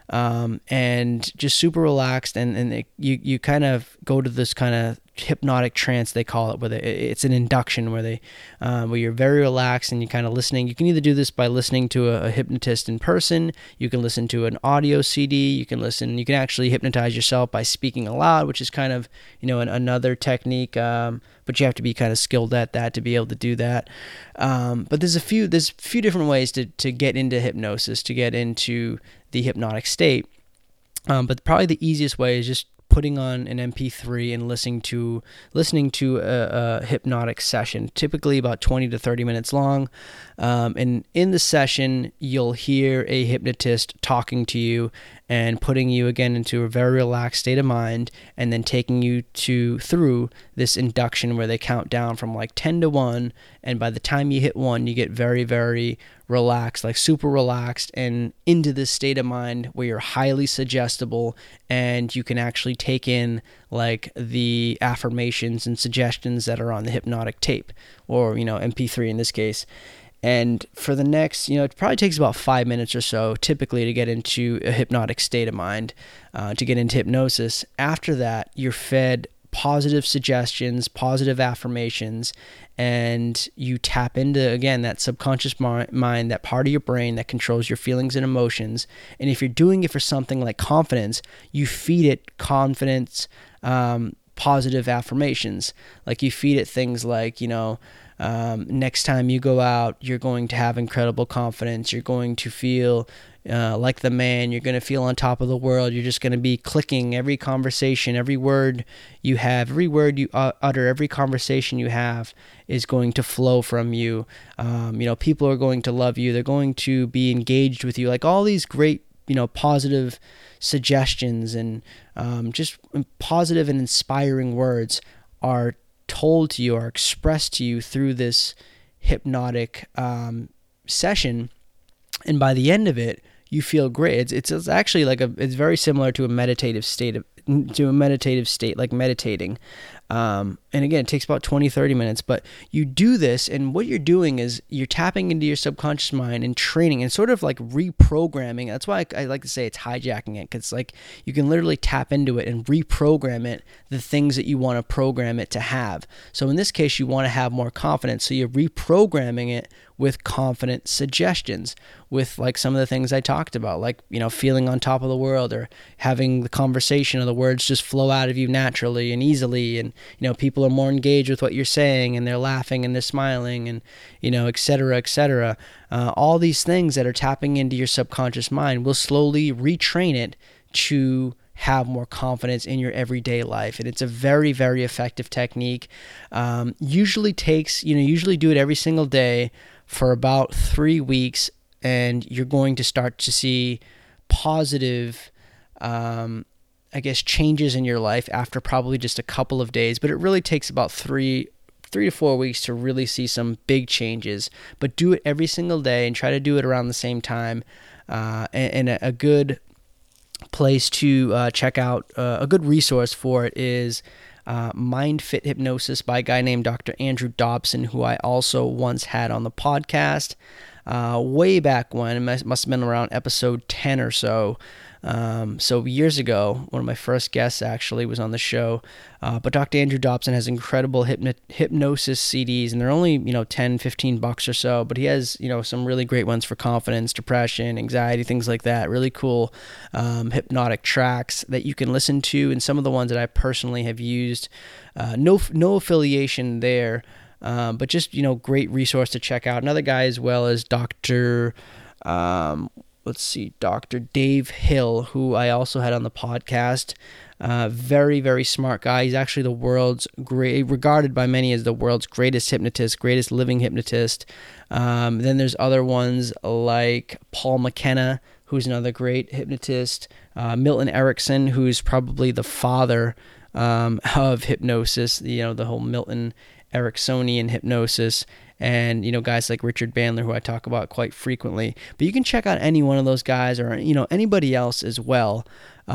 And just super relaxed, and you kind of go to this kind of hypnotic trance, they call it, where it's an induction where you're very relaxed and you're kind of listening. You can either do this by listening to a hypnotist in person, you can listen to an audio CD, you can actually hypnotize yourself by speaking aloud, which is kind of another technique, but you have to be kind of skilled at that to be able to do that. But there's a few different ways to get into hypnosis, to get into the hypnotic state. But probably the easiest way is just putting on an MP3 and listening to a hypnotic session, typically about 20 to 30 minutes long. And in the session, you'll hear a hypnotist talking to you and putting you again into a very relaxed state of mind, and then taking you through this induction where they count down from like 10 to 1, and by the time you hit 1, you get very, very relaxed, like super relaxed, and into this state of mind where you're highly suggestible, and you can actually take in like the affirmations and suggestions that are on the hypnotic tape, or MP3 in this case. And for the next, it probably takes about 5 minutes or so typically to get into a hypnotic state of mind, to get into hypnosis. After that, you're fed positive suggestions, positive affirmations, and you tap into, again, that subconscious mind, that part of your brain that controls your feelings and emotions. And if you're doing it for something like confidence, you feed it confidence, positive affirmations. Like you feed it things like, next time you go out, you're going to have incredible confidence. You're going to feel like the man. You're going to feel on top of the world. You're just going to be clicking every conversation, every word you have, every word you utter, every conversation you have is going to flow from you. People are going to love you. They're going to be engaged with you. Like all these great, positive suggestions and just positive and inspiring words are told to you, are expressed to you through this hypnotic session, and by the end of it, you feel great. It's actually it's very similar to a meditative state, like meditating. And again, it takes about 20-30 minutes, but you do this, and what you're doing is you're tapping into your subconscious mind and training and sort of like reprogramming. That's why I like to say it's hijacking it, because like you can literally tap into it and reprogram it, the things that you want to program it to have. So in this case, you want to have more confidence, so you're reprogramming it with confident suggestions, with like some of the things I talked about, like, feeling on top of the world, or having the conversation or the words just flow out of you naturally and easily, and people are more engaged with what you're saying, and they're laughing and they're smiling, and et cetera, et cetera. All these things that are tapping into your subconscious mind will slowly retrain it to have more confidence in your everyday life. And it's a very, very effective technique. Usually do it every single day for about 3 weeks, and you're going to start to see positive changes in your life after probably just a couple of days. But it really takes about 3 to 4 weeks to really see some big changes. But do it every single day and try to do it around the same time. And a good place to check out, a good resource for it is Mind Fit Hypnosis by a guy named Dr. Andrew Dobson, who I also once had on the podcast way back when. It must have been around episode 10 or so. So years ago, one of my first guests actually was on the show. But Dr. Andrew Dobson has incredible hypnosis CDs, and they're only, $10-15 or so. But he has, some really great ones for confidence, depression, anxiety, things like that. Really cool hypnotic tracks that you can listen to, and some of the ones that I personally have used. No affiliation there, but just, great resource to check out. Another guy as well is Dr. Dave Hill, who I also had on the podcast. Very, very smart guy. He's actually regarded by many as the world's greatest hypnotist, greatest living hypnotist. Then there's other ones like Paul McKenna, who's another great hypnotist. Milton Erickson, who's probably the father of hypnosis, the whole Milton Ericksonian hypnosis. And, guys like Richard Bandler, who I talk about quite frequently. But you can check out any one of those guys, or, anybody else as well.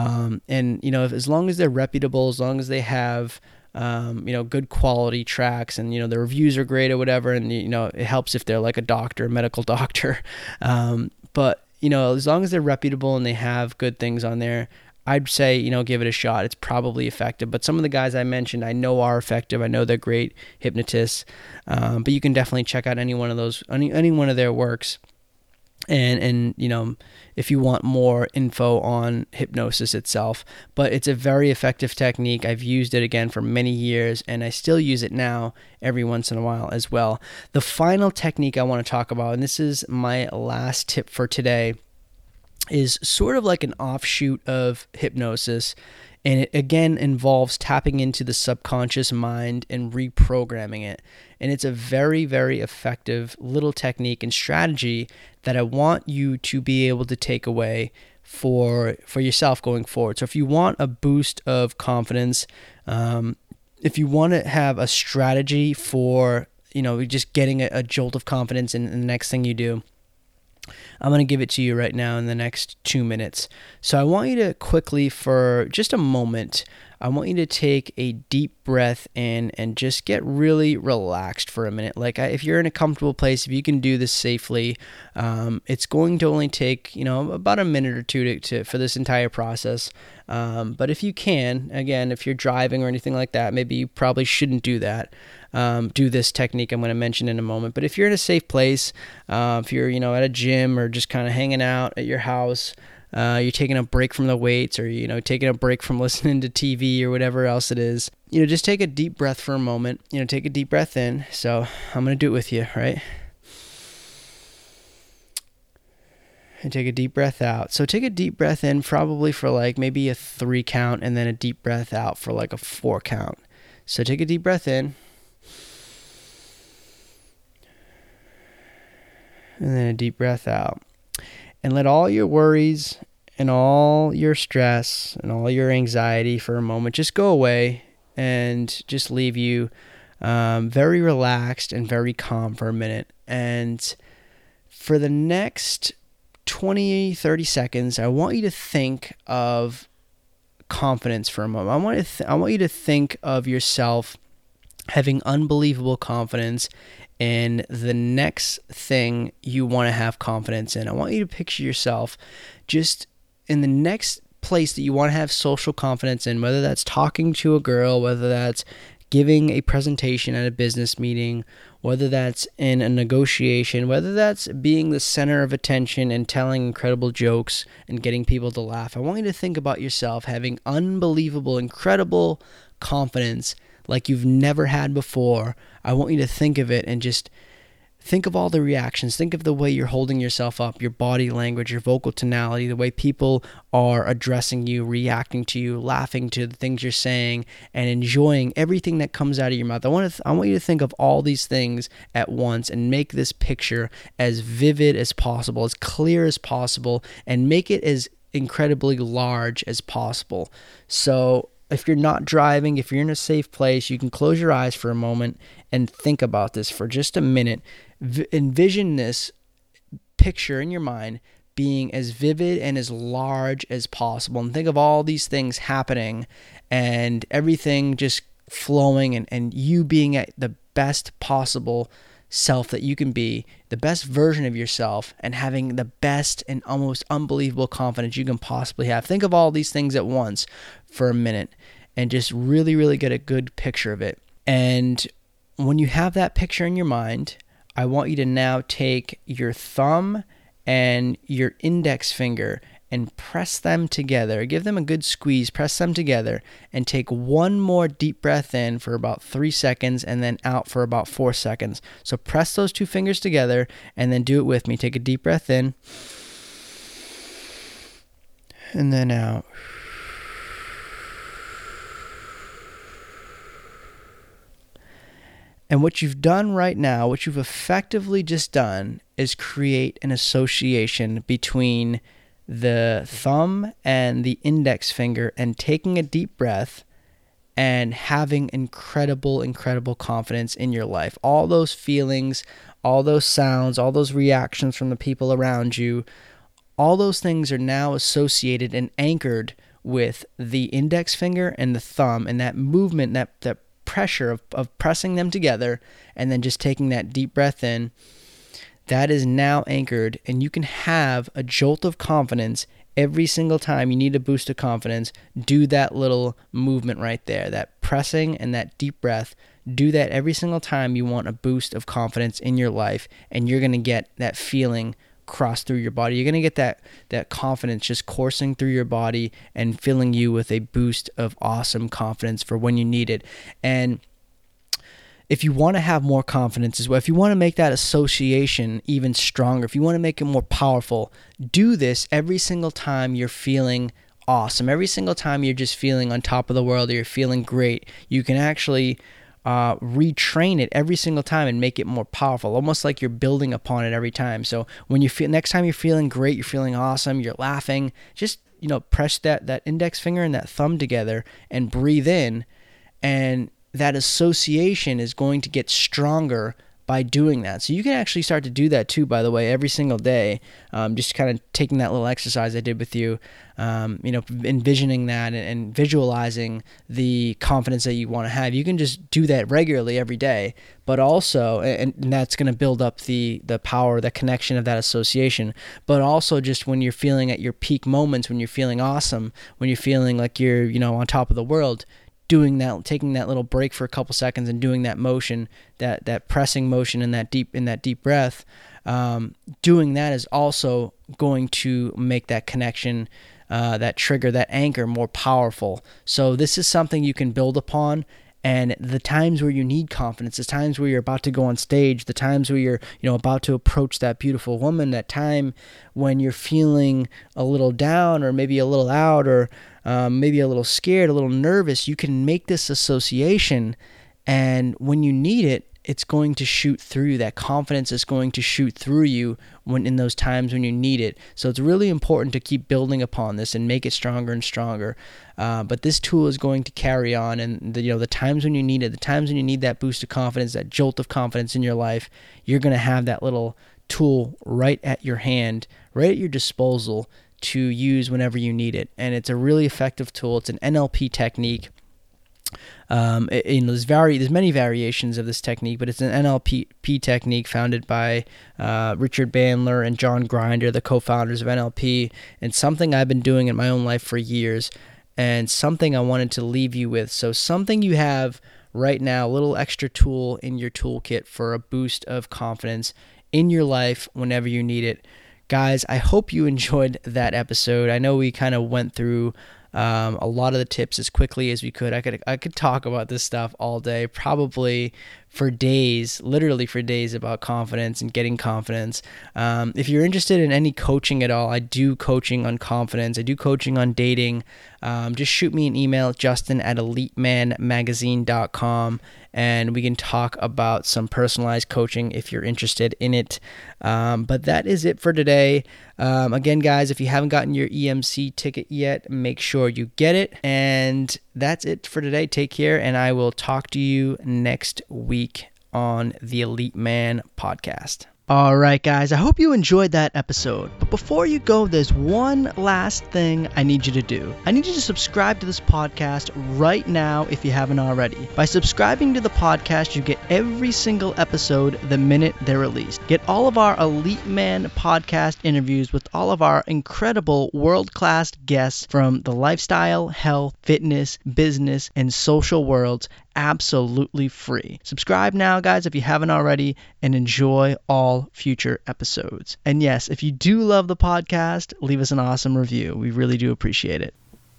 As long as they're reputable, as long as they have, good quality tracks, and, the reviews are great or whatever. And, it helps if they're like a medical doctor. But as long as they're reputable and they have good things on there, I'd say, give it a shot. It's probably effective. But some of the guys I mentioned, I know are effective. I know they're great hypnotists. But you can definitely check out any one of those, any one of their works. And if you want more info on hypnosis itself. But it's a very effective technique. I've used it again for many years, and I still use it now every once in a while as well. The final technique I want to talk about, and this is my last tip for today, is sort of like an offshoot of hypnosis, and it again involves tapping into the subconscious mind and reprogramming it. And it's a very, very effective little technique and strategy that I want you to be able to take away for yourself going forward. So if you want a boost of confidence, if you want to have a strategy for just getting a jolt of confidence in the next thing you do, I'm going to give it to you right now in the next 2 minutes. So I want you to quickly, for just a moment, I want you to take a deep breath in and just get really relaxed for a minute. Like if you're in a comfortable place, if you can do this safely, it's going to only take, about a minute or two for this entire process. But if you can, again, if you're driving or anything like that, maybe you probably shouldn't do that. Do this technique I'm going to mention in a moment. But if you're in a safe place, if you're, at a gym or just kind of hanging out at your house, you're taking a break from the weights, or, taking a break from listening to TV or whatever else it is, just take a deep breath for a moment, take a deep breath in. So I'm going to do it with you, right? And take a deep breath out. So take a deep breath in probably for like maybe a 3 count, and then a deep breath out for like a 4 count. So take a deep breath in, and then a deep breath out. And let all your worries and all your stress and all your anxiety for a moment just go away, and just leave you very relaxed and very calm for a minute. And for the next 20-30 seconds, I want you to think of confidence for a moment. I want you to think of yourself having unbelievable confidence in the next thing you want to have confidence in. I want you to picture yourself just in the next place that you want to have social confidence in, whether that's talking to a girl, whether that's giving a presentation at a business meeting, whether that's in a negotiation, whether that's being the center of attention and telling incredible jokes and getting people to laugh. I want you to think about yourself having unbelievable, incredible confidence, like you've never had before. I want you to think of it and just think of all the reactions. Think of the way you're holding yourself up, your body language, your vocal tonality, the way people are addressing you, reacting to you, laughing to the things you're saying, and enjoying everything that comes out of your mouth. I want you to think of all these things at once and make this picture as vivid as possible, as clear as possible, and make it as incredibly large as possible. So if you're not driving, if you're in a safe place, you can close your eyes for a moment and think about this for just a minute. Envision this picture in your mind being as vivid and as large as possible. And think of all these things happening and everything just flowing and you being at the best possible self that you can be, the best version of yourself, and having the best and almost unbelievable confidence you can possibly have. Think of all these things at once for a minute and just really, really get a good picture of it. And when you have that picture in your mind, I want you to now take your thumb and your index finger and press them together. Give them a good squeeze, press them together, and take one more deep breath in for about 3 seconds and then out for about 4 seconds. So press those two fingers together and then do it with me. Take a deep breath in and then out. And what you've done right now, what you've effectively just done, is create an association between the thumb and the index finger and taking a deep breath and having incredible, incredible confidence in your life. All those feelings, all those sounds, all those reactions from the people around you, all those things are now associated and anchored with the index finger and the thumb, and that movement, that pressure of pressing them together and then just taking that deep breath in, that is now anchored, and you can have a jolt of confidence every single time you need a boost of confidence. Do that little movement right there, that pressing and that deep breath. Do that every single time you want a boost of confidence in your life, and you're going to get that feeling cross through your body. You're going to get that confidence just coursing through your body and filling you with a boost of awesome confidence for when you need it. And if you want to have more confidence as well, if you want to make that association even stronger, if you want to make it more powerful, do this every single time you're feeling awesome. Every single time you're just feeling on top of the world or you're feeling great, you can actually retrain it every single time and make it more powerful, almost like you're building upon it every time. So when you feel, next time you're feeling great, you're feeling awesome, you're laughing, just, press that index finger and that thumb together and breathe in, and that association is going to get stronger by doing that. So you can actually start to do that too, by the way, every single day. Just kind of taking that little exercise I did with you, envisioning that and visualizing the confidence that you want to have. You can just do that regularly every day, but also, and that's going to build up the power, the connection of that association. But also just when you're feeling at your peak moments, when you're feeling awesome, when you're feeling like you're, on top of the world, doing that, taking that little break for a couple seconds and doing that motion, that pressing motion in that deep breath, doing that is also going to make that connection, that trigger, that anchor more powerful. So this is something you can build upon. And the times where you need confidence, the times where you're about to go on stage, the times where you're, about to approach that beautiful woman, that time when you're feeling a little down or maybe a little out or maybe a little scared, a little nervous, you can make this association, and when you need it, it's going to shoot through. That confidence is going to shoot through you when in those times when you need it. So it's really important to keep building upon this and make it stronger and stronger. But this tool is going to carry on, and the times when you need it, the times when you need that boost of confidence, that jolt of confidence in your life, you're going to have that little tool right at your hand, right at your disposal to use whenever you need it. And it's a really effective tool. It's an NLP technique. There's many variations of this technique, but it's an NLP technique founded by Richard Bandler and John Grinder, the co-founders of NLP, and something I've been doing in my own life for years, and something I wanted to leave you with. So something you have right now, a little extra tool in your toolkit for a boost of confidence in your life whenever you need it. Guys, I hope you enjoyed that episode. I know we kind of went through a lot of the tips as quickly as we could. I could talk about this stuff all day, probably for days, literally for days, about confidence and getting confidence. If you're interested in any coaching at all, I do coaching on confidence. I do coaching on dating. Just shoot me an email, justin@elitemanmagazine.com, and we can talk about some personalized coaching if you're interested in it. But that is it for today. Again, guys, if you haven't gotten your EMC ticket yet, make sure you get it. And that's it for today. Take care, and I will talk to you next week on the Elite Man Podcast. All right, guys, I hope you enjoyed that episode. But before you go, there's one last thing I need you to do. I need you to subscribe to this podcast right now if you haven't already. By subscribing to the podcast, you get every single episode the minute they're released. Get all of our Elite Man podcast interviews with all of our incredible world-class guests from the lifestyle, health, fitness, business, and social worlds absolutely free. Subscribe now, guys, if you haven't already, and enjoy all future episodes. And yes, if you do love the podcast, leave us an awesome review. We really do appreciate it.